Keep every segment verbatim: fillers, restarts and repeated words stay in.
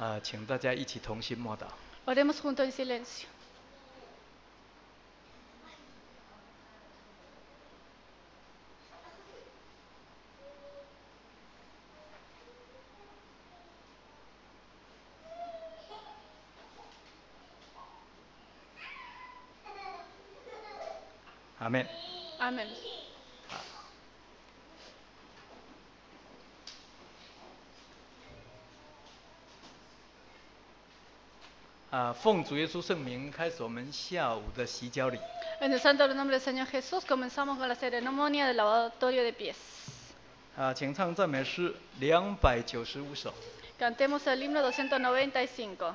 啊、请大家一起同心默祷。 Oremos juntos en silencio. Amén. Amén. 啊、奉主耶稣圣名，开始我们下午的洗脚礼。 En el santo nombre del Señor Jesús comenzamos con la ceremonia del lavatorio de pies. 啊、请唱赞美诗两百九十五首。 Cantemos el himno doscientos noventa y cinco.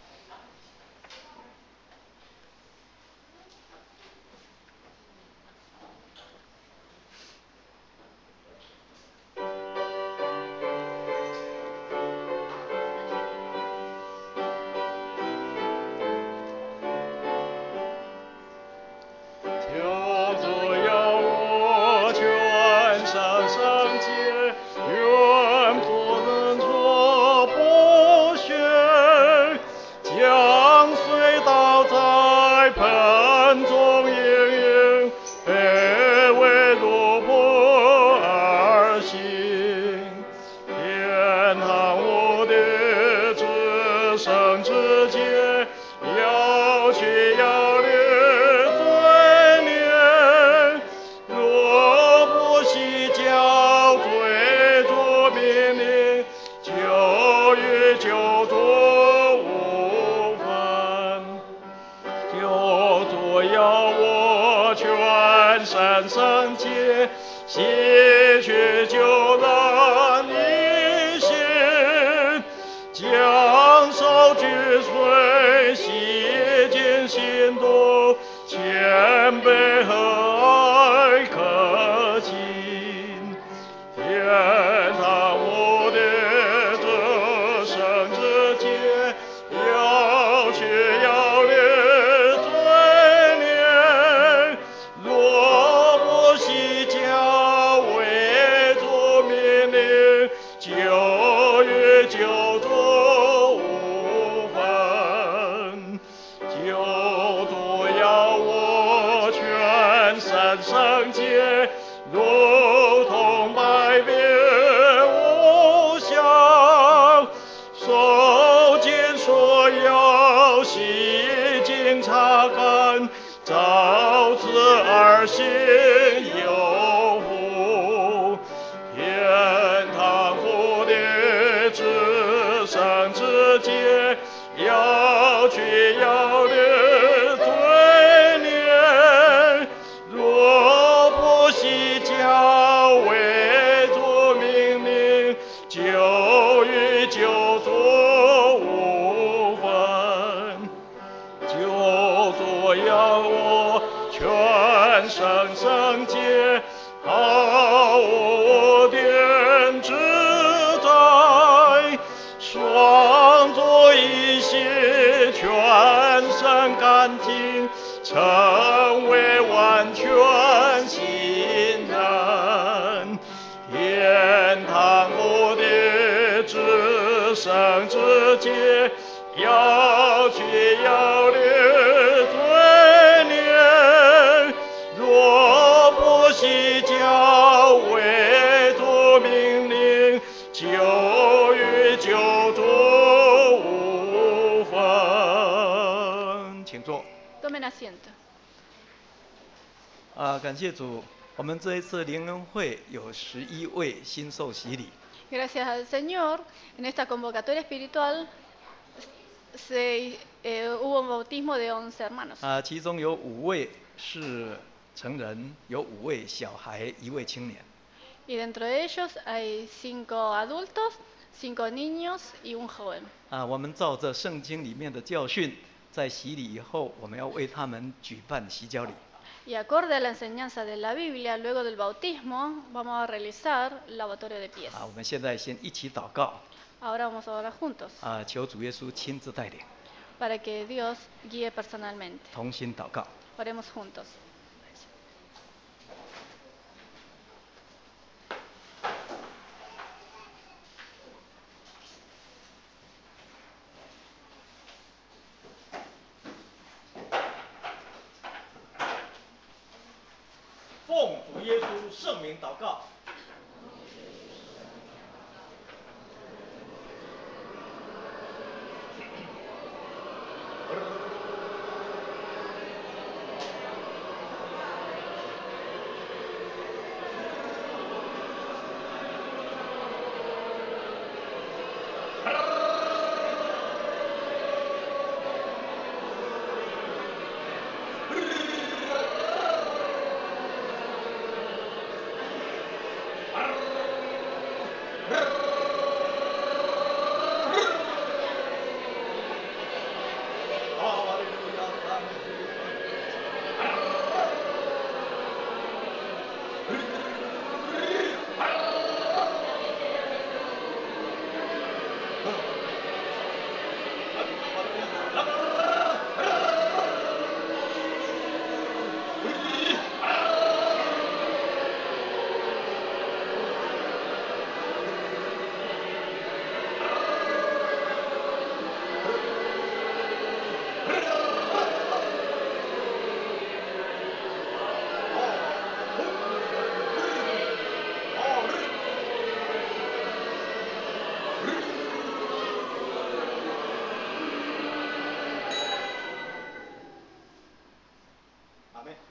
Tomen asiento. 啊、感谢主，我们这一次灵恩会有十一位新受洗礼。 Gracias al Señor, en esta convocatoria espiritual se, eh, hubo un bautismo de once hermanos. 啊、其中有五位是成人，有五位小孩，一位青年。 Y dentro de ellos hay cinco adultos, cinco niños y un joven. 啊、我们照着圣经里面的教训，在洗礼以后，我们要为他们举办洗脚礼。 Y acorde a la enseñanza de la Biblia, luego del bautismo, vamos a realizar lavatorio de pies. 啊，我们现在先一起祷告。 Ahora vamos a orar juntos 啊，求主耶稣亲自带领， para que Dios guíe personalmente. 同心祷告。 Oremos juntos. 耶稣圣名祷告。阿门。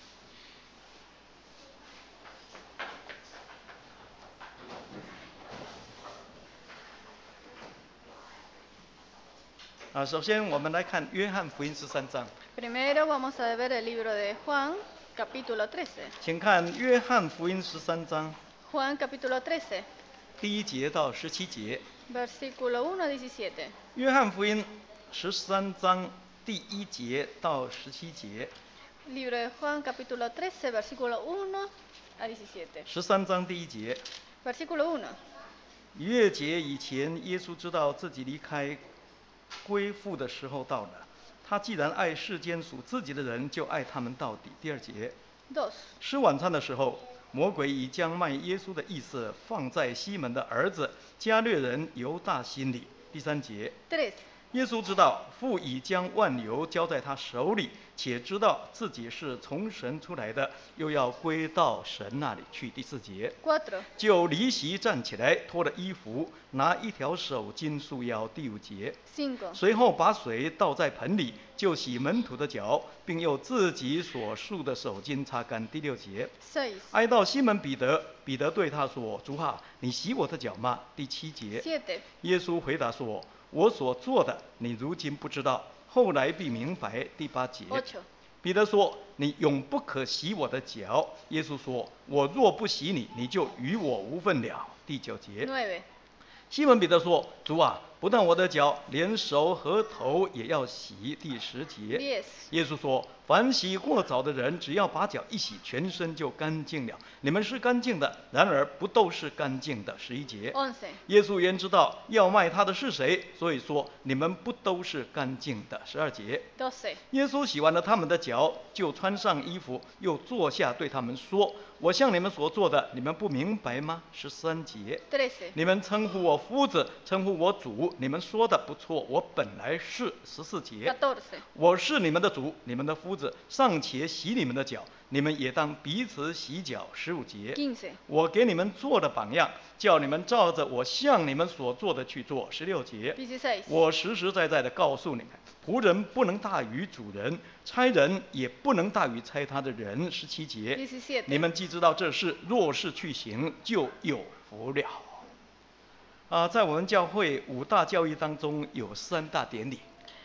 啊，首先我们来看约翰福音十三章。 Primero vamos a ver el libro de Juan, capítulo trece. 请看约翰福音十三章 Juan, capítulo trece, 第一节到十七节。 versículo uno a diecisiete. 约翰福音十三章第一节到十七节。 Libro de Juan, capítulo trece, versículo uno a diecisiete. 十三章第一节。 Versículo uno. 逾越节以前，耶稣知道自己离开归父的时候到了。他既然爱世间属自己的人，就爱他们到底。第二节。 dos. 吃晚餐的时候，魔鬼已将卖耶稣的意思放在西门的儿子加略人犹大心里。第三节。 tres. 耶稣知道父已将万有交在他手里，且知道自己是从神出来的，又要归到神那里去。第四节。 cuatro. 就离席站起来，脱了衣服，拿一条手巾束腰。第五节。 cinco. 随后把水倒在盆里，就洗门徒的脚，并用自己所束的手巾擦干。第六节。 seis. 挨到西门彼得，彼得对他说：“主啊，你洗我的脚吗？”第七节。 siete. 耶稣回答说：“我所做的，你如今不知道，后来必明白。”第八节。 ocho. 彼得说：“你永不可洗我的脚。”耶稣说：“我若不洗你，你就与我无分了。”第九节。 nueve. 西门彼得说：“主啊，不但我的脚，连手和头也要洗。”第十节。 diez. 耶稣说：“凡洗过澡的人，只要把脚一洗，全身就干净了。你们是干净的，然而不都是干净的。”十一节。 once. 耶稣原知道要卖他的是谁，所以说你们不都是干净的。十二节。 doce. 耶稣洗完了他们的脚，就穿上衣服，又坐下，对他们说：“我向你们所做的，你们不明白吗？”十三节。 trece. 你们称呼我夫子，称呼我主，你们说的不错，我本来是。十四节。 catorce. 我是你们的主，你们的夫子，尚且洗你们的脚，你们也当彼此洗脚。十五节。 quince. 我给你们做的榜样，叫你们照着我向你们所做的去做。十六节。 dieciséis. 我实实在在的告诉你们，仆人不能大于主人，差人也不能大于差他的人。十七节。 diecisiete. 你们既知道这事，若是去行，就有福了。啊，在我们教会五大教义当中有三大典礼。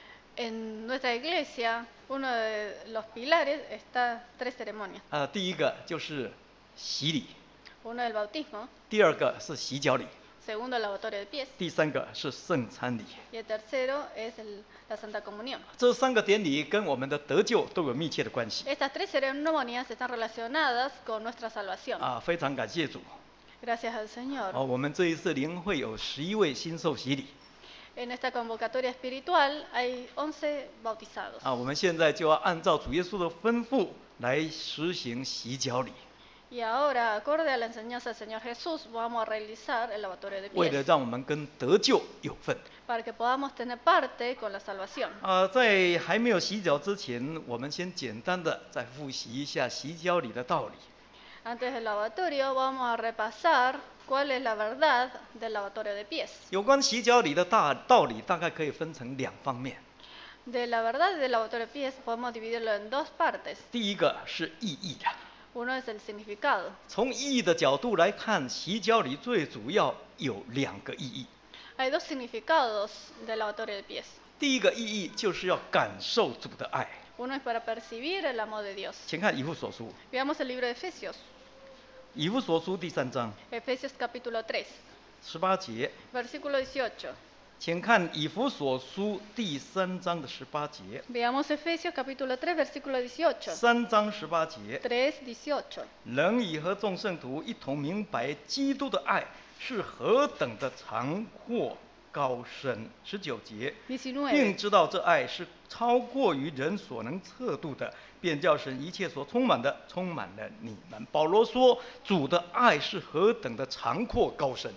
En nuestra iglesia, uno de los pilares está tres ceremonias. 啊，第一个就是洗礼， Uno el bautismo, 第二个是洗脚礼， segundo el lavatorio de pies 第三个是圣餐礼。 y el tercero es el- la Santa Comunión. 这三个典礼跟我们的得救都有密切的关系。 Estas tres ceremonias están relacionadas con nuestra salvación. 啊，非常感谢主。 Gracias al Señor. 哦，我们这一次灵会有十一位新受洗礼。 En esta convocatoria espiritual hay once bautizados. 啊，我们现在就要按照主耶稣的吩咐来实行洗脚礼， Y ahora, acorde a la enseñanza del Señor Jesús, vamos a realizar el lavatorio de 为了 pies 让我们跟得救有份。 para que podamos tener parte con la salvación. 啊，在还没有洗脚之前，我们先简单的再复习一下洗脚礼的道理。 Antes del lavatorio vamos a repasar cuál es la verdad del lavatorio de pies. 有关洗脚礼的大道理大概可以分成两方面。 De la verdad del lavatorio de pies podemos dividirlo en dos partes. 第一个是意义的， Uno es el significado. 从意义的角度来看，洗脚礼最主要有两个意义。 Hay dos significados del lavatorio de pies. 第一个意义就是要感受主的爱。 Uno es para percibir el amor de Dios. 请看以弗所书， Veamos el libro de Efesios. 以弗所书第三章 Efesios capítulo tres, 十八节， versículo dieciocho. 请看以弗所书第三章的十八节。 Veamos Efesios capítulo tres, versículo dieciocho. 三章十八节， tres, dieciocho. 能以和众圣徒一同明白基督的爱是何等的长阔高深。十九节， diecinueve. 并知道这爱是超过于人所能测度的，便叫神一切所充满的充满了你们。保罗说，主的爱是何等的长阔高深。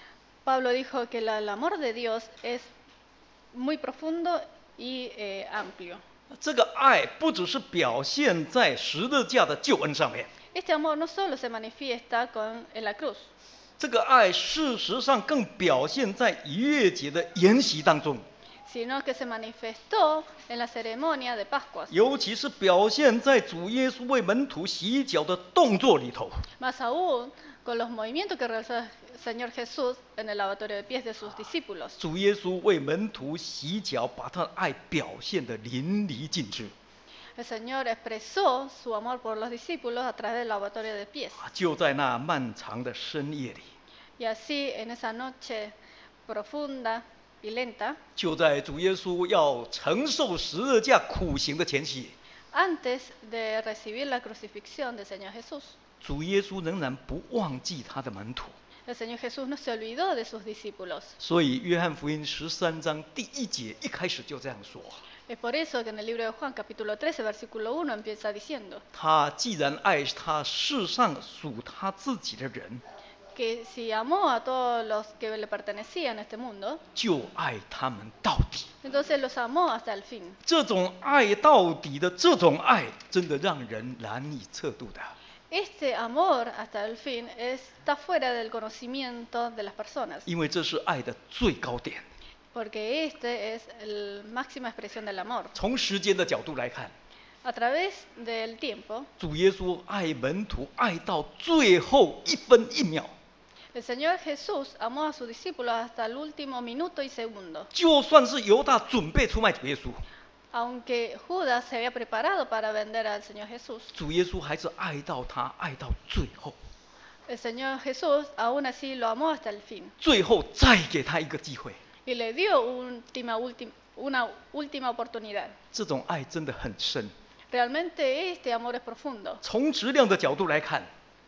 Pablo dijo que la- el amor de Dios es muy profundo y eh, amplio. 这个爱不只是表现在十字架的救恩上面， Este amor no solo se manifiesta con, en la cruz, 这个爱事实上更表现在逾越节的筵席当中， sino que se manifestó en la ceremonia de Pascuas, 尤其是表现在主耶稣为门徒洗脚的动作里头。 más aún con los movimientos que realizó el Señor Jesús en el lavatorio de pies de sus discípulos. 主耶稣为门徒洗脚，把他的爱表现得淋漓尽致。 El Señor expresó su amor por los discípulos a través del lavatorio de pies. 就在那漫长的深夜里， Y así en esa noche profunda y lenta, 就在主耶稣要承受十字架苦行的前夕， antes de recibir la crucifixión del Señor Jesús, 主耶稣仍然不忘记他的门徒。 el Señor Jesús no se olvidó de sus discípulos. 所以约翰福音十三章第一节一开始就这样说： Es por eso que en el libro de Juan, capítulo trece, versículo uno, empieza diciendo 他既然爱他世上属他自己的人， que si amó a todos los que le pertenecían a este mundo, 就爱他们到底。 entonces los amó hasta el fin. 这种爱到底的这种爱，真的让人难以测度的。 Este amor hasta el fin está fuera del conocimiento de las personas, 因为这是爱的最高点。 porque este es la máxima expresión del amor. 从时间的角度来看， A través del tiempo, 主耶稣爱门徒爱到最后一分一秒， el Señor Jesús amó a sus discípulos hasta el último minuto y segundo. 就算是犹大准备出卖主耶稣， Aunque Judas se había preparado para vender al Señor Jesús, 主耶稣还是爱到他，爱到最后， el Señor Jesús aún así lo amó hasta el fin 最后再给他一个机会。 y le dio última, última, una última oportunidad. 这种爱真的很深。 Realmente este amor es profundo. 从质量的角度来看，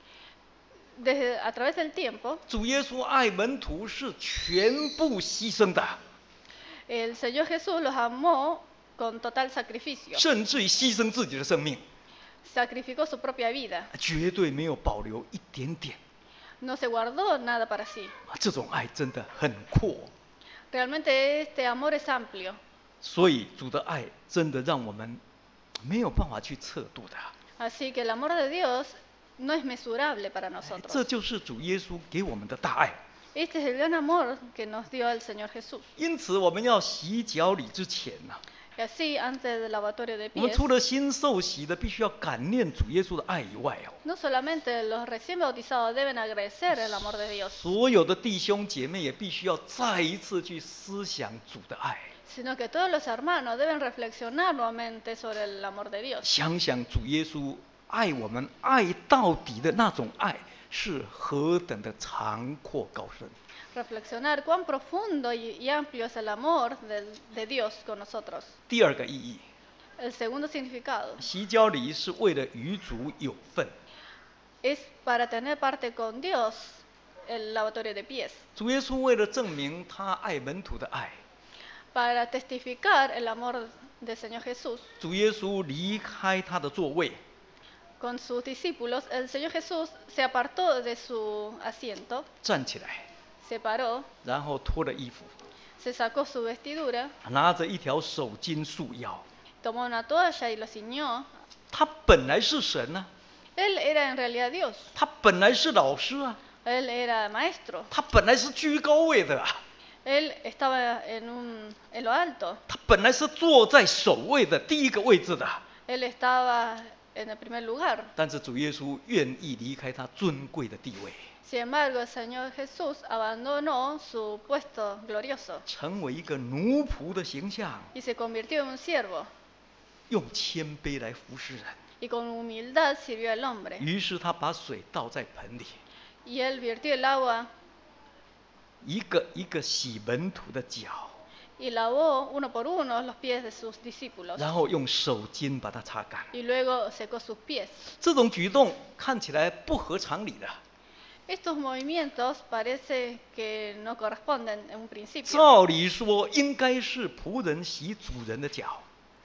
Desde, a través del tiempo, 主耶稣爱门徒是全部牺牲的， el Señor Jesús los amó con total sacrificio. 甚至于牺牲自己的生命， Sacrificó su propia vida. 绝对没有保留一点点。 No se guardó nada para sí. 这种爱真的很阔。 Realmente este amor es amplio. 所以主的爱真的让我们没有办法去测度的。 Así que el amor de Dios no es mesurable para 这 nosotros. 就是主耶稣给我们的大爱。 Este es el gran amor que nos dio el Señor Jesús. 因此，我们要洗脚礼之前呢、 Y así, antes del lavatorio de 我们 pies, 除了新受洗的必须要感念主耶稣的爱以外哦， no solamente los recién bautizados deben agradecer el amor de Dios, 所有的弟兄姐妹也必须要再一次去思想主的爱， sino que todos los hermanos deben reflexionar nuevamente sobre el amor de Dios. 想想主耶稣爱我们爱到底的那种爱是何等的长阔高深。 Reflexionar cuán profundo y, y amplio es el amor del- de Dios con nosotros. 第二个意义， El segundo significado 洗脚礼是为了与主有份。 es para tener parte con Dios el lavatorio de pies, 主耶稣为了证明他爱门徒的爱， para testificar el amor del Señor Jesús 主耶稣离开他的座位， con sus discípulos. El Señor Jesús se apartó de su asiento, 站起来， se paró, 然后脱了衣服， se sacó su vestidura, 拿着一条手巾束腰。 tomó una toalla y lo ciñó. 他本来是神呢、 Él era en realidad Dios. 他本来是老师啊， Él era maestro. 他本来是居高位的啊， Él estaba en, un, en lo alto. 他本来是坐在首位的第一个位置的。 Él estaba en el primer lugar. 但是主耶稣愿意离开他尊贵的地位， Sin embargo, el Señor Jesús abandonó su puesto glorioso 成为一个奴仆的形象， y se convirtió en un siervo 用谦卑来服侍人。 y con humildad sirvió al hombre. 于是他把水倒在盆里， Y él virtió el agua 一个一个洗门徒的脚， y lavó uno por uno los pies de sus discípulos 然后用手巾把它擦干。 y luego secó sus pies. 这种举动看起来不合常理的。 Estos movimientos parece que no corresponden en un principio 照理说应该是仆人洗主人的脚，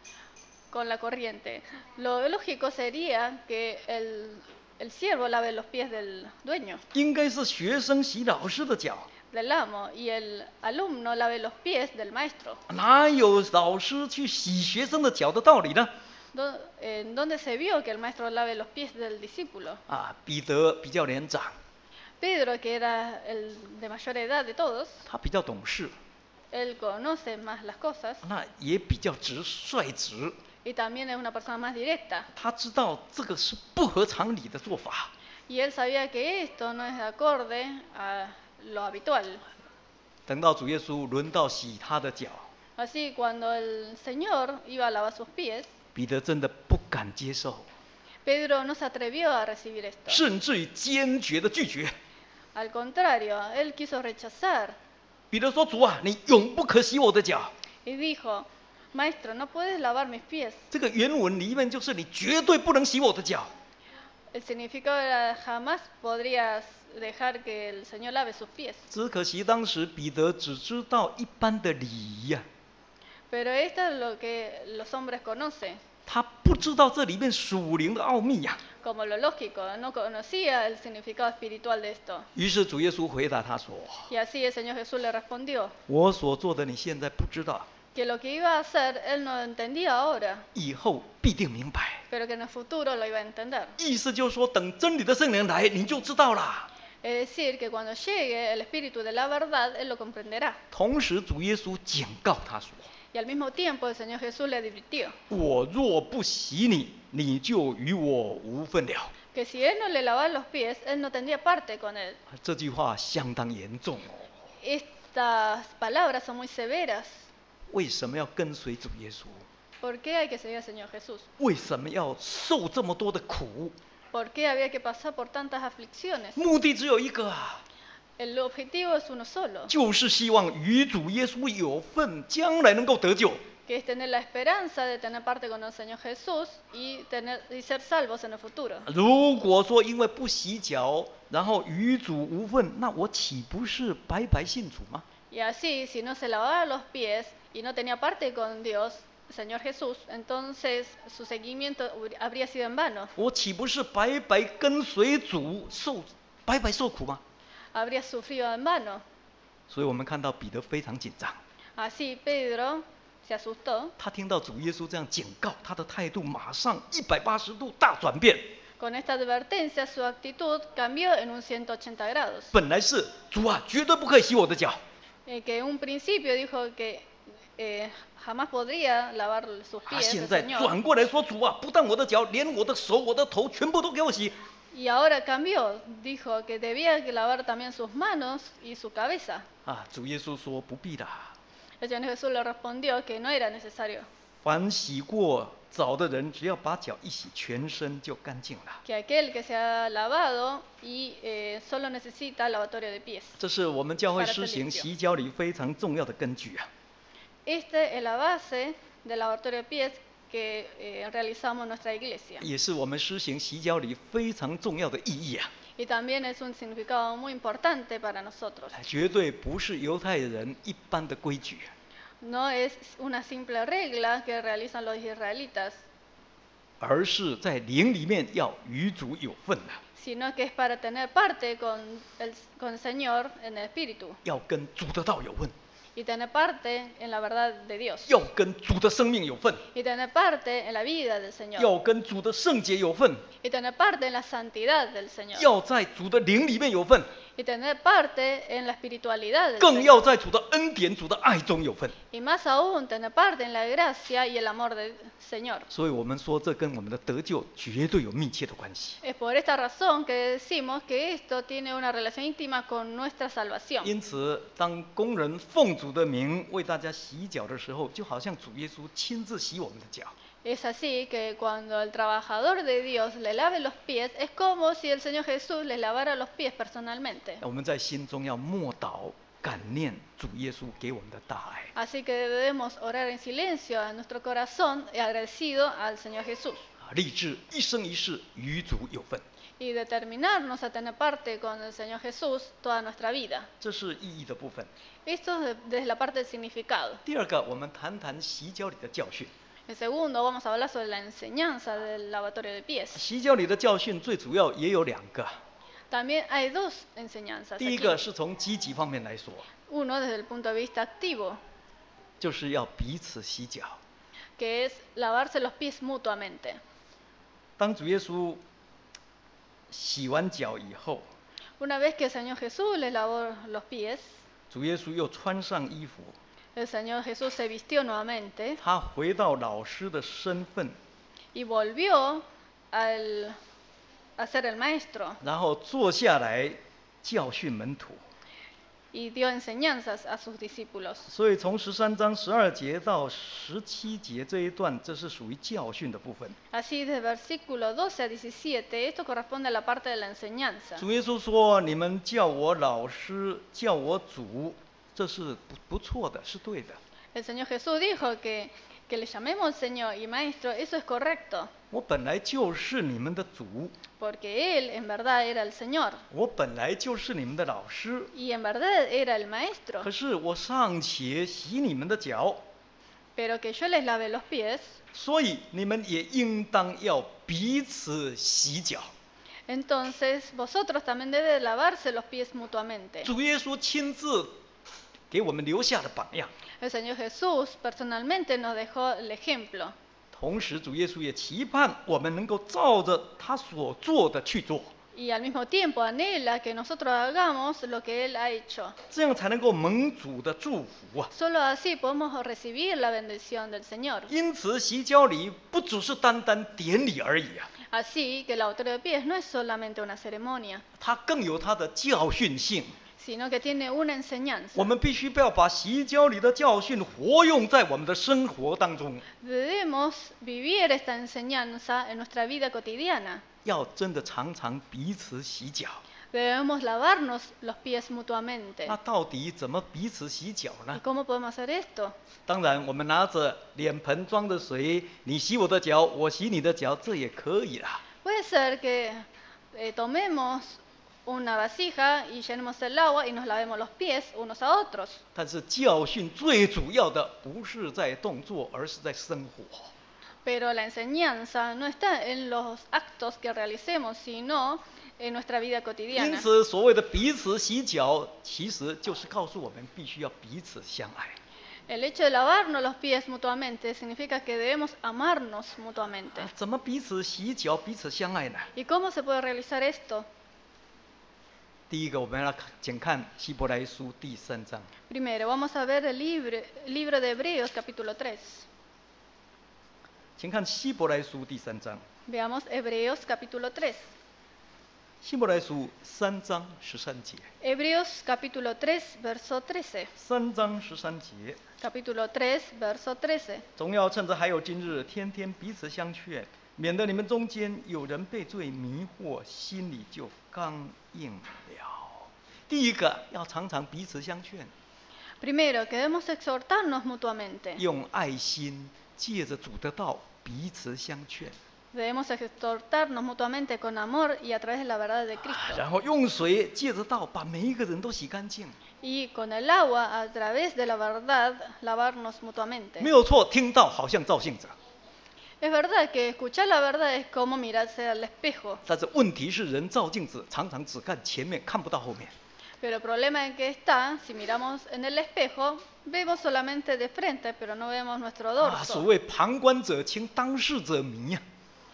con la corriente. Lo lógico sería que el, el siervo lave los pies del dueño, 应该是学生洗老师的脚， del amo, y el alumno lave los pies del maestro. 哪有老师去洗学生的脚的道理呢？ Do- ¿En dónde se vio que el maestro lave los pies del discípulo? 啊，彼得比较年长， Pedro, que era el de mayor edad de todos, 他比较懂事， él conoce más las cosas 那也比较直率直， y también es una persona más directa. 他知道这个是不合常理的做法。 Y él sabía que esto no es acorde a lo habitual. 等到主耶稣轮到洗他的脚， Así, cuando el Señor iba a lavar sus pies, 彼得真的不敢接受， Pedro no se atrevió a recibir esto. 甚至于坚决的拒绝。 Al contrario, él quiso rechazar 彼得说：“主啊，你永不可洗我的脚。 y dijo, Maestro, no puedes lavar mis pies. ” 这个原文里面就是你绝对不能洗我的脚。 El significado era jamás podrías dejar que el Señor lave sus pies. 只可惜当时彼得只知道一般的礼仪呀、 Pero esto es lo que los hombres conocen, 他不知道这里面属灵的奥秘呀、 como lo lógico, no conocía el significado espiritual de esto. 于是主耶稣回答他说 Y así el Señor Jesús le respondió：“ 我所做的你现在不知道， que lo que iba a hacer él no entendía ahora, 以后必定明白。 pero que en el futuro lo iba a entender. 意思就是说，等真理的圣灵来，你就知道了。 Es decir, que cuando llegue el Espíritu de la verdad, él lo comprenderá. 同时，主耶稣警告他说 Y al mismo tiempo el Señor Jesús le advirtió：“ 我若不洗你，你就与我无分了。 que si él no le lavaba los pies, él no tendría parte con él. 这句话相当严重哦。 Estas palabras son muy severas. 为什么要跟随主耶稣？ ¿Por qué hay que seguir al Señor Jesús? 为什么要受这么多的苦？ ¿Por qué había que pasar por tantas aflicciones? 目的只有一个啊， El objetivo es uno solo, 就是希望与主耶稣有份，将来能够得救。 que es tener la esperanza de tener parte con el Señor Jesús y, tener, y ser salvos en el futuro. 如果说因为不洗脚，然后与主无份，那我岂不是白白信主吗？ Y así, si no se lavaba los pies y no tenía parte con Dios, el Señor Jesús, entonces su seguimiento habría sido en vano. 我岂不是白白跟随主受白白受苦吗？ Habría sufrido en vano. 所以我们看到彼得非常紧张， Así Pedro se asustó. 他听到主耶稣这样警告，他的态度马上一百八十度大转变。 Con esta advertencia, su actitud cambió en un ciento ochenta grados. 本来是主啊，绝对不可以洗我的脚， Eh, que en un principio dijo que eh, jamás podría lavar sus 他 pies 现 el 在 Señor. 转过来说：“主啊，不但我的脚，连我的手、我的头，全部都给我洗。” Y ahora cambió, dijo que debía que lavar también sus manos y su cabeza. 啊，主耶稣说不必的， El Señor Jesús le respondió que no era necesario, 凡洗过澡的人，只要把脚一洗，全身就干净了。 que aquel que se ha lavado y eh, solo necesita lavatorio de pies. 这是我们教会施行洗脚礼非常重要的根据啊。 Esta es la base del lavatorio de pies que eh, realizamos en nuestra iglesia. 也是我们施行洗脚礼非常重要的意义啊！ Y también es un significado muy importante para nosotros. 绝对不是犹太人一般的规矩， No es una simple regla que realizan los israelitas, 而是在灵里面要与主有份的， sino que es para tener parte con el, con el Señor en el Espíritu, 要跟主的道有份。 y tener parte en la verdad de Dios 要跟主的生命有份， y tener parte en la vida del Señor 要跟主的圣洁有份， y tener parte en la santidad del Señor 要在主的灵里面有份， y tener parte en la espiritualidad del 更要 Señor 在主的恩典、主的爱中有份。 y más aún tener parte en la gracia y el amor del Señor. 所以我们说，这跟我们的得救绝对有密切的关系。 Es por esta razón que decimos que esto tiene una relación íntima con nuestra salvación. 因此，当工人奉主的名为大家洗脚的时候，就好像主耶稣亲自洗我们的脚。 Es así que cuando el trabajador de Dios le lave los pies, es como si el Señor Jesús les lavara los pies personalmente. 我们在心中要默祷感念主耶稣给我们的大爱。 Así que debemos orar en silencio en nuestro corazón y agradecido al Señor Jesús. 立志一生一世与主有份， Y determinarnos a tener parte con el Señor Jesús toda nuestra vida. 这是意义的部分。 Esto es desde la parte del significado. 第二个，我们谈谈洗脚里的教训。 En segundo, vamos a hablar sobre la enseñanza del lavatorio de pies. 洗脚里的教训最主要也有两个。 También hay dos enseñanzas 第一 aquí. 个是从积极方面来说， Uno desde el punto de vista activo, 就是要彼此洗脚。 que es lavarse los pies mutuamente. 当主耶稣洗完脚以后， Una vez que el Señor Jesús les lavó los pies, 主耶稣又穿上衣服， el Señor Jesús se vistió nuevamente 他回到老师的身份， y volvió al, a ser el maestro 然后坐下来教训门徒。 y dio enseñanzas a sus discípulos. 所以从十三章十二节到十七节这一段，这是属于教训的部分。 Así desde versículo doce a diecisiete, esto corresponde a la parte de la enseñanza. 主耶稣说：“你们叫我老师，叫我主，这是不不错的，是对的。 El Señor Jesús dijo que, que le llamemos Señor y Maestro, eso es correcto, 我本来就是你们的主， porque Él en verdad era el Señor 我本来就是你们的老师。 y en verdad era el Maestro, 可是我尚且洗你们的脚， pero que yo les lave los pies, 所以你们也应当要彼此洗脚。” entonces vosotros también debéis lavarse los pies mutuamente. 主耶稣亲自给我们留下了榜样， El Señor Jesús personalmente nos dejó el ejemplo 同时主耶稣也期盼我们能够照着他所做的去做， y al mismo tiempo anhela que nosotros hagamos lo que Él ha hecho. 这样才能够蒙主的祝福啊！ Solo así podemos recibir la bendición del Señor. 因此，洗脚礼不只是单单典礼而已啊， Así que el lavatorio de pies no es solamente una ceremonia, 它更有它的教训性。 sino que tiene una enseñanza. 我们必须要把洗脚礼的教训活用在我们的生活当中， Debemos vivir esta enseñanza en nuestra vida cotidiana. 要真的常常彼此洗脚。 Debemos lavarnos los pies mutuamente. 那到底怎么彼此洗脚 ¿Y 呢？ cómo podemos hacer esto? 当然，我们拿着脸盆装着水，你洗我的脚，我洗你的脚，这也可以啦。 Puede ser que eh, tomemos una vasija y llenemos el agua y nos lavemos los pies unos a otros. 但是教训最主要的不是在动作，而是在生活。 Pero la enseñanza no está en los actos que realicemos, sino en nuestra vida 因 cotidiana. 此，所谓的彼此洗脚，其实就是告诉我们必须要彼此相爱。 El hecho de lavarnos los pies mutuamente significa que debemos amarnos mutuamente. 啊怎么彼此洗脚、彼此相爱呢？ ¿Y cómo se puede realizar esto? 第一个，我们要请看希伯来书第三章。 Primero, vamos a ver el libro, libro de Hebreos capítulo tres. 请看希伯来书第三章。 Veamos Hebreos capítulo tres. 希伯来书三章十三节。 Hebreos capítulo tres, verso trece. 三章十三节。 Capítulo tres, verso trece. 总要趁着还有今日，天天彼此相劝，免得你们中间有人被罪迷惑，心里就刚硬了。第一个要常常彼此相劝， Primero, que debemos exhortarnos mutuamente. 用爱心借着主的道彼此相劝， Debemos exhortarnos mutuamente con amor y a través de la verdad de 然 Cristo. 后用水借着道把每一个人都洗干净。 Y con el agua, a través de la verdad, lavarnos 没 mutuamente. 有错，听到好像照镜子， Es verdad que escuchar la verdad es como mirarse al espejo. 但是问题是人照镜子常常只看前面，看不到后面。 Pero el problema en que está, si miramos en el espejo, vemos solamente de frente, pero no vemos nuestro 啊，所 dorso. 谓旁观者清，当事者迷啊。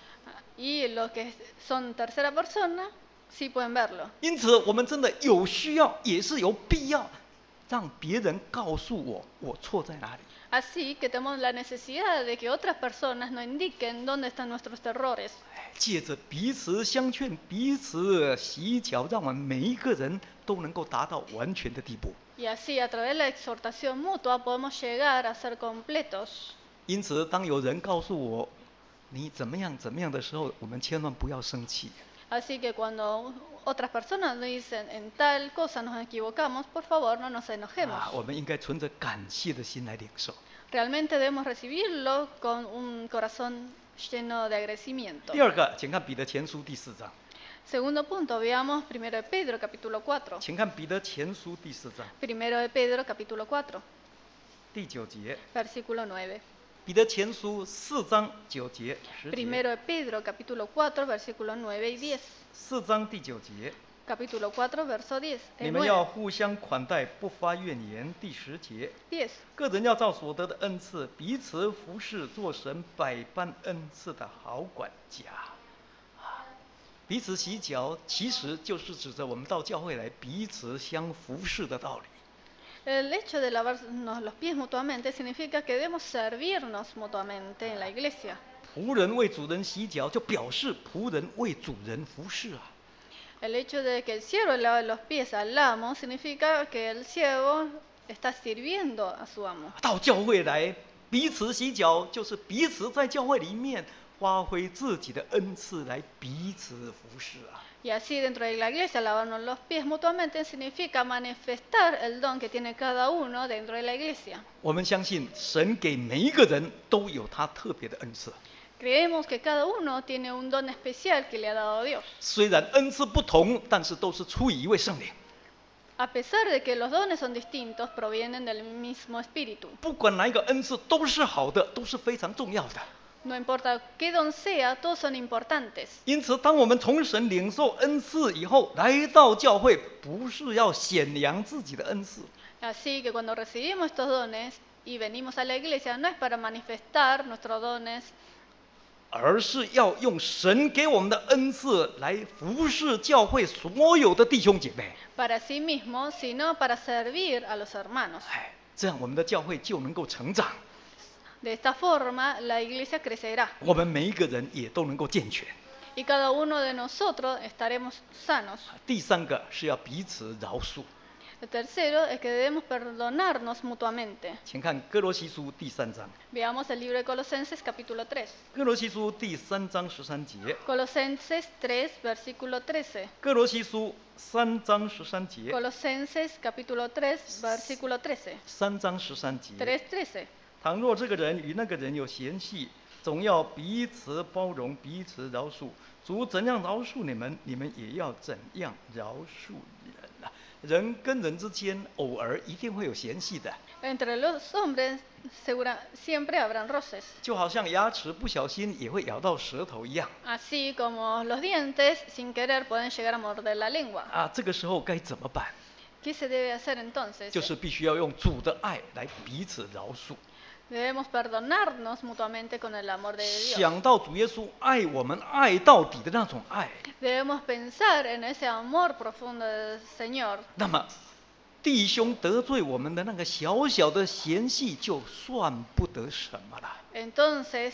Y los que son tercera persona, sí pueden verlo. 因此，我们真的有需要，也是有必要，让别人告诉我我错在哪里。 Así que tenemos la necesidad de que otras personas nos indiquen dónde están nuestros errores. 借着彼此相劝、彼此洗脚，让我们每一个人都能够达到完全的地步。 Y así, a través de la exhortación mutua, podemos llegar a ser completos. 因此，当有人告诉我你怎么样怎么样的时候，我们千万不要生气。 Así que cuando otras personas nos dicen en tal cosa nos equivocamos, por favor no nos enojemos. 啊，我们应该存着感谢的心来领受。 Realmente debemos recibirlo con un corazón lleno de agradecimiento. 第二个，请看彼得前书第四章。 Segundo punto, veamos primero de Pedro capítulo cuatro. 请看彼得前书第四章 Primero de Pedro capítulo cuatro, 第九节。 versículo nueve. 彼得前书四章九节十节。 Primero de Pedro capítulo cuatro, versículo nueve y diez. 四章第九节。 Capítulo cuatro, verso diez. 你们要互相款待，不发怨言。第十节。 diez. 个人要照所得的恩赐，彼此服侍，做神百般恩赐的好管家。啊，彼此洗脚，其实就是指着我们到教会来彼此相服侍的道理。 El hecho de lavarnos los pies mutuamente significa que debemos servirnos mutuamente en la iglesia. 仆人为主人洗脚，就表示仆人为主人服侍啊。 El hecho de que el siervo lave los pies al amo significa que el siervo está sirviendo a su amo. 到教会来彼此洗脚，就是彼此在教会里面发挥自己的恩赐来彼此服侍啊。 Y así dentro de la iglesia lavarnos los pies mutuamente significa manifestar el don que tiene cada uno dentro de la iglesia. 我们相信神给每一个人都有他特别的恩赐。 Creemos que cada uno tiene un don especial que le ha dado Dios. 虽然恩赐不同，但是都是出于一位圣灵。 A pesar de que los dones son distintos, provienen del mismo espíritu. 不管哪一个恩赐都是好的，都是非常重要的。 No importa qué don sea, todos son importantes. 因此，当我们从神领受恩赐以后，来到教会，不是要显扬自己的恩赐， Así que cuando recibimos estos dones y venimos a la iglesia, no es para manifestar nuestros dones, 而是要用神给我们的恩赐来服侍教会所有的弟兄姐妹。 para sí mismos, sino para servir a los hermanos. 哎，这样我们的教会就能够成长， De esta forma, la iglesia crecerá 我们每一个人也都能够健全。 y cada uno de nosotros estaremos sanos. 第三个是要彼此饶恕， El tercero es que debemos perdonarnos mutuamente. 请看哥罗西书第三章。 Veamos el libro de Colosenses capítulo tres. 哥罗西书第三章十三节。 Colosenses tres, versículo trece. 哥罗西书三章十三节。 Colosenses capítulo tres, versículo trece. 三章十三节。 tres, trece. 倘若这个人与那个人有嫌隙，总要彼此包容，彼此饶恕。主怎样饶恕你们，你们也要怎样饶恕人啊！人跟人之间偶尔一定会有嫌隙的， Entre los hombres segura, siempre habrán roces. 就好像牙齿不小心也会咬到舌头一样 Así como los dientes, sin querer, pueden llegar a morder la lengua. 啊！这个时候该怎么办？ ¿Qué se debe hacer entonces? 就是必须要用主的爱来彼此饶恕。 Debemos perdonarnos mutuamente con el amor de Dios. 想到主耶稣爱我们爱到底的那种爱， Debemos pensar en ese amor profundo del Señor. 那么弟兄得罪我们的那个小小的嫌隙，就算不得什么了。 Entonces,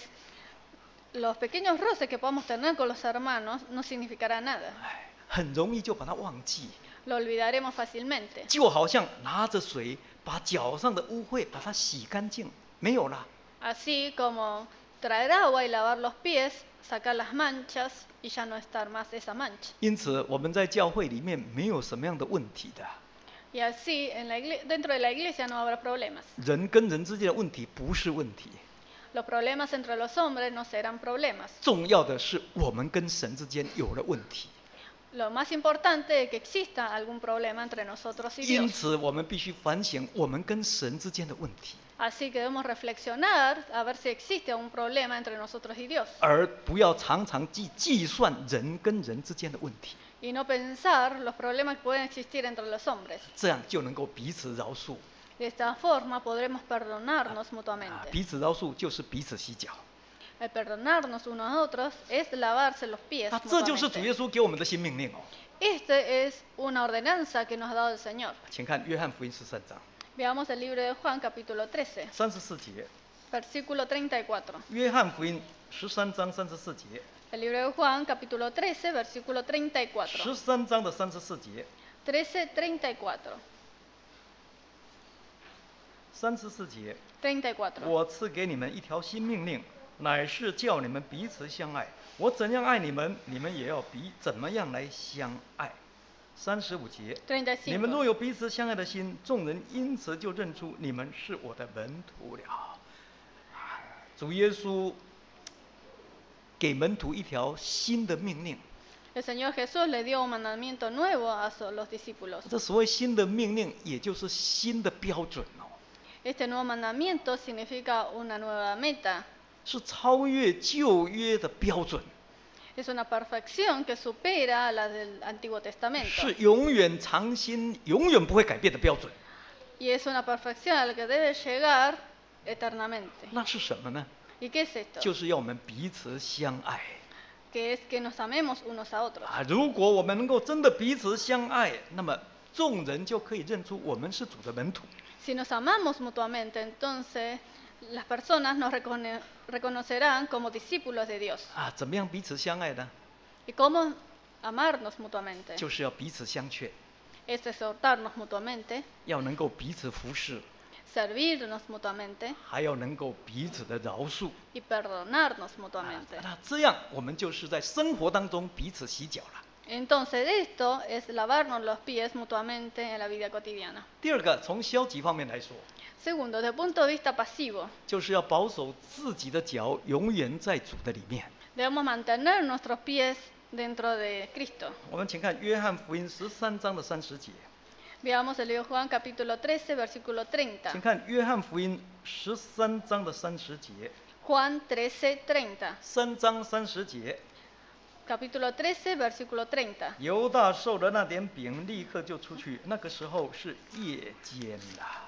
los pequeños roces que podamos tener con los hermanos no significará nada. 哎，很容易就把它忘记， Lo olvidaremos fácilmente. 就好像拿着水把脚上的污秽把它洗干净，没有了。 Así como traer agua y lavar los pies, sacar las manchas y ya no estar más esa mancha. 因此，我们在教会里面没有什么样的问题的。 Y así, en la igle- dentro de la iglesia no habrá problemas. 人跟人之间的问题不是问题， Los problemas entre los hombres no serán problemas. 重要的是我们跟神之间有了问题。 Lo más importante es que exista algún problema entre nosotros y 因 Dios. 此，我们必须反省我们跟神之间的问题， Así que debemos reflexionar a ver si existe un problema entre nosotros y Dios. 而不要常常计计算人跟人之间的问题。 y no pensar los problemas que pueden existir entre los hombres. 这样就能够彼此饶恕。 De esta forma podremos perdonarnos 啊， mutuamente. 彼此饶恕就是彼此洗脚。 El perdonarnos unos a otros es lavarse los pies 那这就是主耶 mutuamente. 稣给我们的新命令哦。 Este es una ordenanza que nos ha dado el Señor. 请看约翰福音十三章 Veamos el libro de Juan, capítulo trece, 三十四节。 versículo treinta y cuatro. 约翰福音十三章三十四节， El libro de Juan, capítulo trece, versículo treinta y 十 cuatro. 三章的三十四节， trece, treinta y cuatro. 三十四节， treinta y cuatro. 我赐给你们一条新命令，乃是叫你们彼此相爱。我怎样爱你们，你们也要彼怎么样来相爱。三十五节， treinta y 你们 cinco. 若有彼此相爱的心，众人因此就认出你们是我的门徒了。主耶稣给门徒一条新的命令。 El Señor Jesús le dio un mandamiento nuevo a su- los discípulos. 这所谓新的命令，也就是新的标准哦， Este nuevo mandamiento significa una nueva meta. 是超越旧约的标准， Es una perfección que supera a la del Antiguo Testamento. 是永远长新、永远不会改变的标准。 Y es una perfección a la que debe llegar eternamente. 那是什么呢？ ¿Y qué es esto? 就是要我们彼此相爱 Que es que nos amemos unos a otros. 啊！如果我们能够真的彼此相爱，那么众人就可以认出我们是主的门徒。 Si nos amamos mutuamente, entonces las personas nos recone- reconocerán como discípulos de Dios. 啊，怎么样彼此相爱呢？ ¿Y cómo amarnos mutuamente? 就是要彼此相劝， Es exhortarnos mutuamente, 要能够彼此服侍， servirnos mutuamente 还要能够彼此的饶恕。 y perdonarnos 啊 mutuamente. 那这样我们就是在生活当中彼此洗脚了。 Entonces esto es lavarnos los pies mutuamente en la vida cotidiana. 第二个，从消极方面来说， Segundo, desde el punto de vista pasivo, 就是要保守自己的脚永远在主的里面。 debemos mantener nuestros pies dentro de Cristo. 我们请看约翰福音十三章的三十节， Veamos el libro de Juan capítulo trece, versículo treinta. 请看约翰福音十三章的三十节， Juan trece, treinta. 三章三十节， Capítulo trece, versículo treinta. 犹大受了那点饼，立刻就出去。那个时候是夜间了。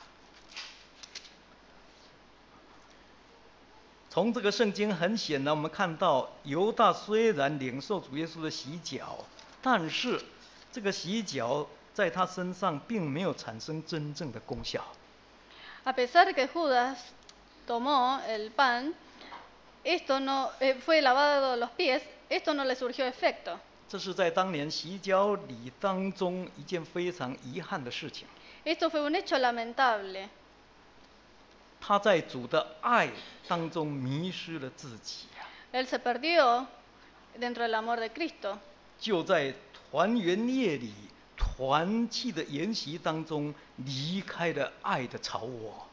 从这个圣经很显然，我们看到犹大虽然领受主耶稣的洗脚，但是这个洗脚在他身上并没有产生真正的功效。 A pesar de que Judas tomó el pan, esto no eh, fue lavado los pies, esto no le surgió efecto. 这是在当年洗脚礼当中一件非常遗憾的事情。 Esto fue un hecho lamentable. 他在主的爱当中迷失了自己呀、 Él se perdió dentro del amor de Cristo. 就在团圆夜里团契的筵席当中离开了爱的巢窝。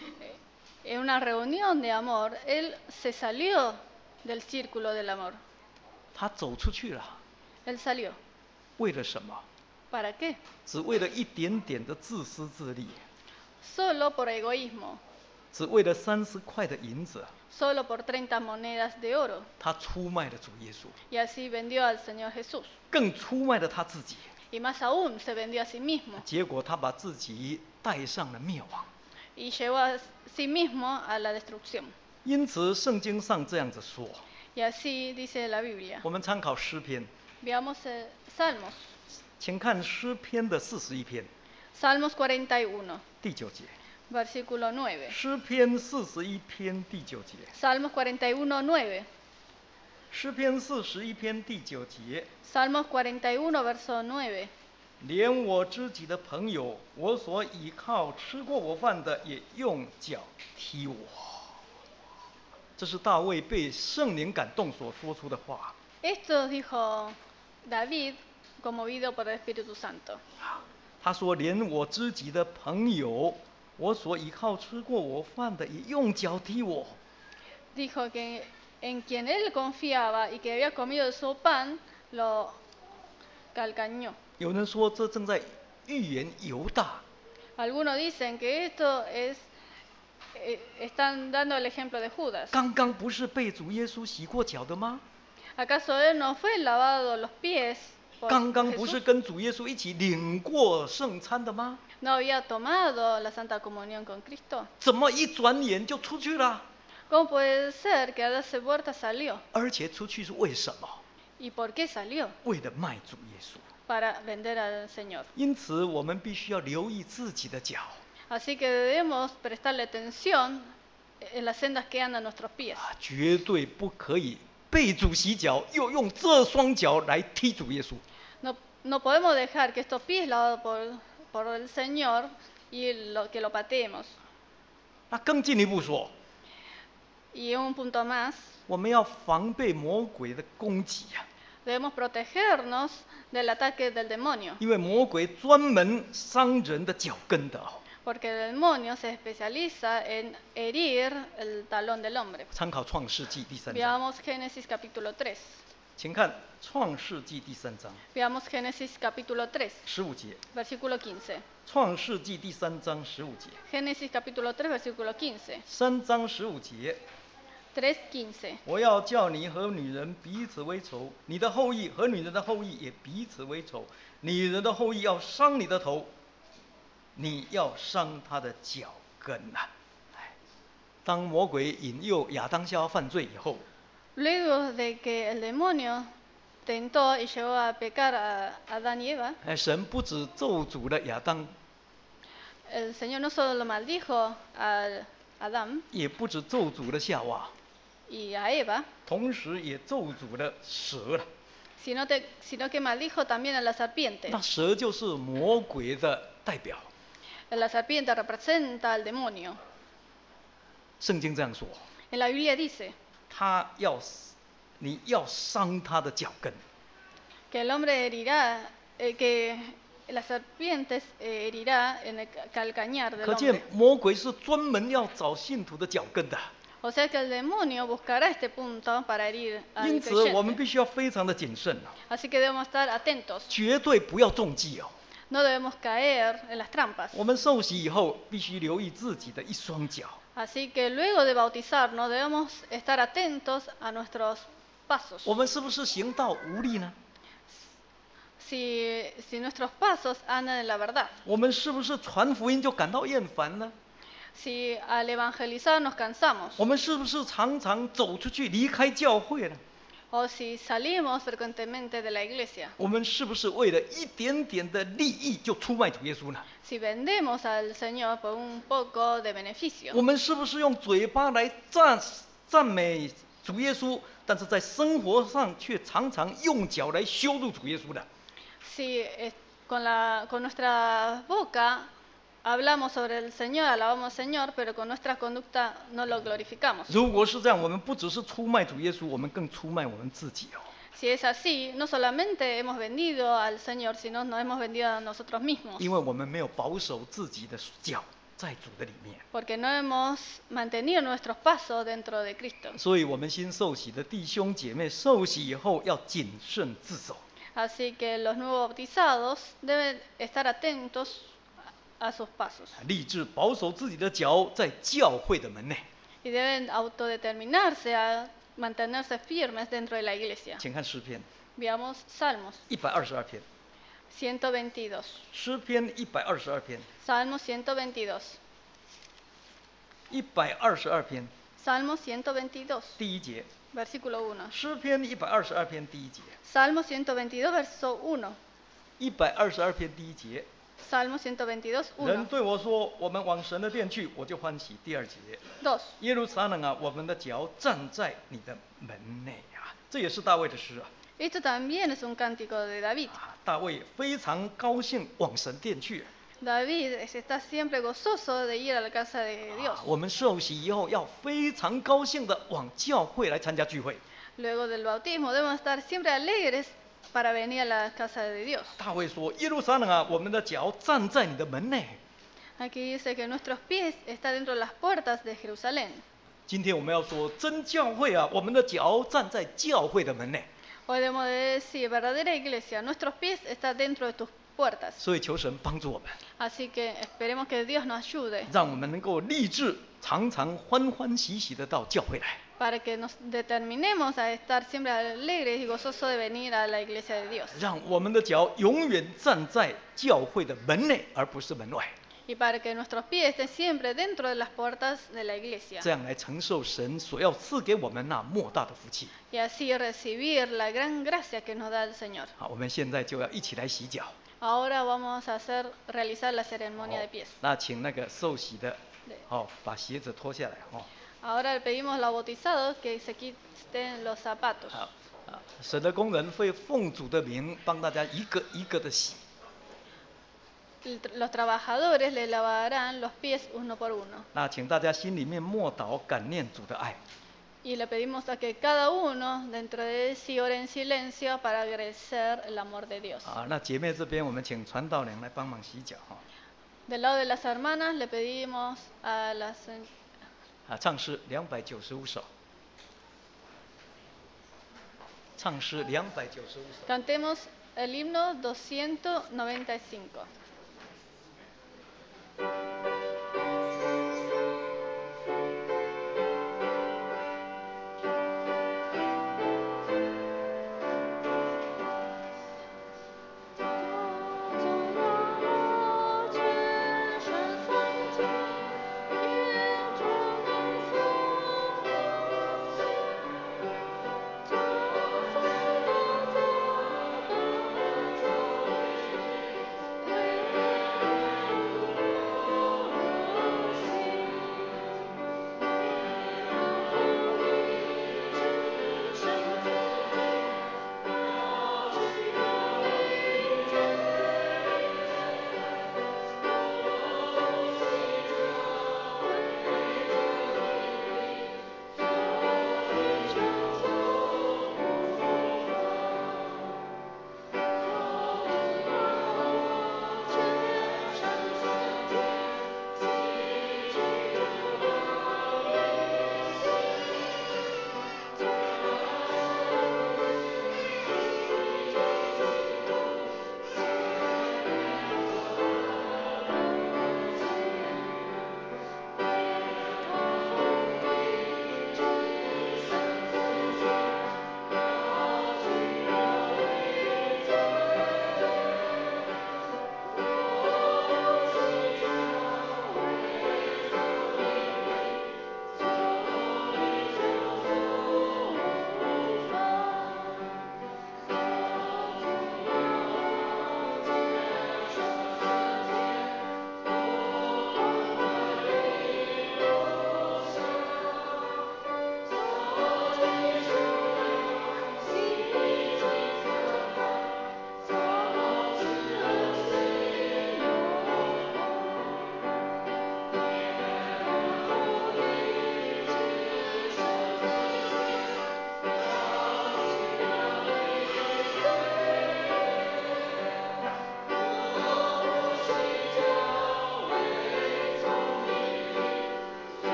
En una reunión de amor, él se salió del círculo del amor. 他走出去了， Él salió. 为了什么？ ¿Para qué? 只为了一点点的自私自利， Solo por egoísmo, 只为了三十块的银子， solo por treinta monedas de oro. 他出卖了主耶稣， Y así vendió al Señor Jesús. 更出卖了他自己。 Y más aún, se vendió a sí mismo. 结果他把自己带上了灭亡。 Y llevó a sí mismo a la destrucción. 因此，圣经上这样子说。 Y así dice la Biblia. 我们参考诗篇， Veamos eh, Salmos. 请看诗篇的四十一篇 Salmos cuarenta y uno, 第九节。 versículo nueve. 诗篇四十一篇第九节。 Salmos cuarenta y uno, nueve. 诗篇四十一篇第九节。 Salmos cuarenta y uno, verso nueve. 连我知己的朋友，我所倚靠吃过我饭的，也用脚踢我。这是大卫被圣灵感动所说出的话。 Esto dijo David, conmovido por el Espíritu Santo. 他说：“连我知己的朋友，我所倚靠吃过我饭的，也用脚踢我。” Dijo que en quien él confiaba y que había comido de su pan, lo calcañó. 有人说这正在预言犹大。 Algunos dicen que esto es, eh, están dando el ejemplo de Judas. 刚刚不是被主耶稣洗过脚的吗？ ¿Acaso él no fue lavado los pies por 刚刚不是 Jesús 跟主耶稣一起领过圣餐的吗？ no había tomado la Santa Comunión con Cristo. 怎么一转眼就出去了？ ¿Cómo puede ser que a darse vuelta salió? 而且出去是为什么？ ¿Y por qué salió? 为了卖主耶稣。 Para vender al Señor. 因此，我们必须要留意自己的脚。 Así que debemos prestarle atención en las sendas que andan nuestros pies. 啊，绝对不可以被主洗脚，又用这双脚来踢主耶稣。 No, no podemos dejar que estos pies lavados por, por el Señor y lo, que lo pateemos. 那更进一步说， Y un punto más, 我们要防备魔鬼的攻击呀、 debemos protegernos del ataque del demonio. 因为魔鬼专门伤人的脚跟的哦。 Porque el demonio se especializa en herir el talón del hombre. 参考创世纪第三章， Veamos Génesis capítulo tres. 请看创世纪第三章 Veamos Génesis capítulo tres, 十五节。 versículo quince. 创世纪第三章十五节， Génesis capítulo tres, versículo quince. 三章十五节， tres quince. 我要叫你和女人彼此为仇，你的后裔和女人的后裔也彼此为仇。女人的后裔要伤你的头，你要伤他的脚跟呐、啊。当魔鬼引诱亚当夏娃犯罪以后， Luego de que el demonio tentó y llevó a pecar a Adán y Eva, 哎，神不止咒诅了亚当， el Señor no solo lo maldijo a Adán 也不止咒诅了夏娃， y a Eva, 同时也咒诅了蛇了。 sino, te, sino que maldijo también a la serpiente. 那蛇就是魔鬼的代表。 La serpiente representa al demonio. 圣经这样说， En la Biblia dice 他要，你要伤他的脚跟。 que el hombre herirá, eh, que la serpiente eh, herirá en el calcañar del 可见 hombre. 魔鬼是专门要找信徒的脚跟的。 O sea que el demonio buscará este punto para herir al 因此，我们 creyente. 必须要非常的谨慎啊， Así que debemos estar atentos. 绝对不要中计哦。 No debemos caer en las trampas. 我们受洗以后，必须留意自己的一双脚。 Así que luego de bautizarnos debemos estar atentos a nuestros pasos. 我们是不是行道无力呢？ Si, si nuestros pasos andan en la verdad. 我们是不是传福音就感到厌烦呢？ Si al evangelizar nos cansamos. 我们是不是常常走出去离开教会呢？ O si salimos frecuentemente de la iglesia. 我们是不是为了一点点的利益就出卖主耶稣呢？ Si vendemos al Señor por un poco de beneficio. 我们是不是用嘴巴来赞赞美主耶稣，但是在生活上却常常用脚来羞辱主耶稣的？ Si eh, con, la, con nuestra boca hablamos sobre el Señor, alabamos al Señor, pero con nuestra conducta no lo glorificamos. 如果是这样，我们不只是出卖主耶稣，我们更出卖我们自己哦。 Si es así, no solamente hemos vendido al Señor, sino nos hemos vendido a nosotros mismos. 因为我们没有保守自己的脚在主的里面， Porque no hemos mantenido nuestros pasos dentro de Cristo. 所以我们新受洗的弟兄姐妹受洗以后要谨慎自守。 Así que los nuevos bautizados deben estar atentos a sus pasos 立志保守自己的脚在教会的门内。 y deben autodeterminarse a mantenerse firmes dentro de la iglesia. 请看诗篇 Veamos Salmos 一百二十二篇， ciento veintidós. 诗篇一百二十二篇， Salmo ciento veintidós. 一百二十二篇 Salmo ciento veintidós, 第一节， versículo uno. 诗篇一百二十二篇第一节， Salmo ciento veintidós, verso uno. 一百二十二篇第一节， Salmo ciento veintidós, 人 uno. 对我说：“我们往神的殿去，我就欢喜。”第二节， dos. 耶路撒冷啊，我们的脚站在你的门内啊，这也是大卫的诗啊。 Esto también es un cántico de David. 啊，大卫非常高兴往神殿去。 David está siempre gozoso de ir a la casa de Dios. 啊，我们受洗以后要非常高兴的往教会来参加聚会。 Luego del bautismo debemos estar siempre alegres para venir a la casa de Dios. 大卫说：“耶路撒冷啊，我们的脚站在你的门内。” Aquí dice que nuestros pies están dentro de las puertas de Jerusalén. 今天我们要说真教会啊，我们的脚站在教会的门内。 Hoy debemos de decir, verdadera iglesia, nuestros pies están dentro de tus puertas. 所以求神帮助我们， Así que esperemos que Dios nos ayude 让我们能够立志常常欢欢喜喜的到教会来。 para que nos determinemos a estar siempre alegres y gozosos de venir a la iglesia de Dios. 让我们的脚永远站在教会的门内，而不是门外。 Y para que nuestros pies estén siempre dentro de las puertas de la iglesia. 这样来承受神所要赐给我们那莫大的福气。 Y así recibir la gran gracia que nos da el Señor. 好，我们现在就要一起来洗脚。 Ahora vamos a hacer, realizar la ceremonia 好 de pies. 那请那个受洗的， 对好，把鞋子脱下来哦。 Ahora le pedimos a los bautizados que se quiten los zapatos. 好啊，神的工人会奉主的名帮大家一个一个的洗。 Los trabajadores le lavarán los pies uno por uno. 那请大家心里面默祷感念主的爱。 Y le pedimos a que cada uno dentro de sí ore en silencio para agradecer el amor de Dios. 啊，那姐妹这边我们请传道娘来帮忙洗脚哈。 Del lado de las hermanas le pedimos a las 啊，唱诗两百九十五首。唱诗两百九十五首。 cantemos el himno doscientos noventa y cinco.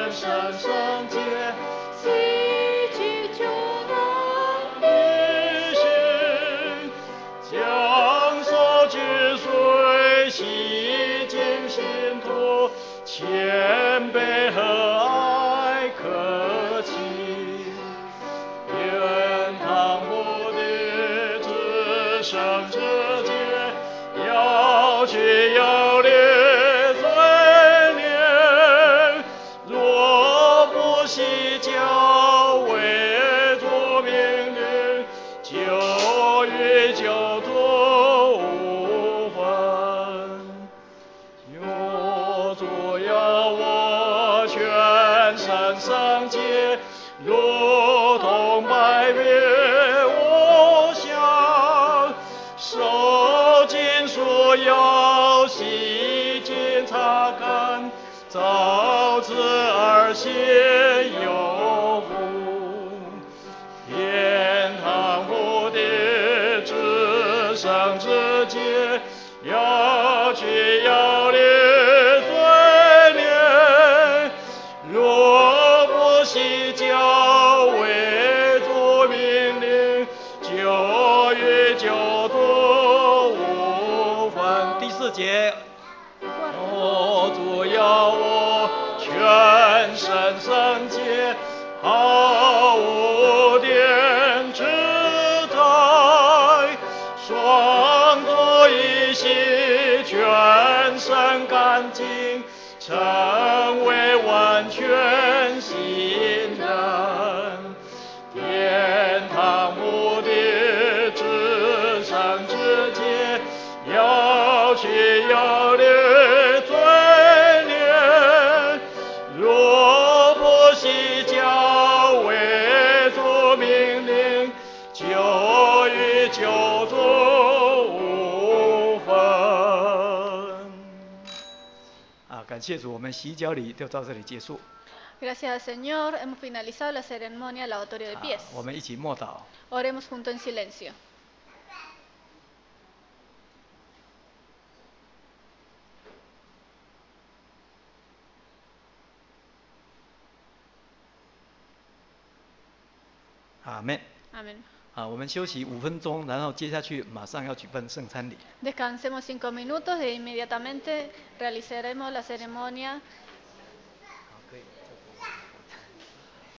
神圣洁， 洗去旧的一心将所之水洗净心头，谦卑和爱可亲。愿堂父的至圣至洁，要去要列罪孽，若不洗教为主命令，就与就作无分。有主要我全身圣洁，如同白面无瑕，受尽束要洗净擦干，照此而先有福。天堂父的至圣至洁，要去要列罪孽，若不洗教为主命令，就与就作无分。第四节，哦，主要我全身圣洁，毫无点之灾，双足一洗，全身干净，成为完全新人。天堂父的至圣至洁，要去要列罪孽，若不洗教为主命令，就与就作无分。啊，感谢主，我们洗脚礼就到这里结束。 Gracias al Señor, hemos finalizado la ceremonia lavatorio de 啊 pies. 我们一起默祷。 Oremos juntos en silencio. 阿门。 Amén. 啊，我们休息五分钟，然后接下去马上要举办圣餐礼。 Descansemos cinco minutos e inmediatamente realizaremos la ceremonia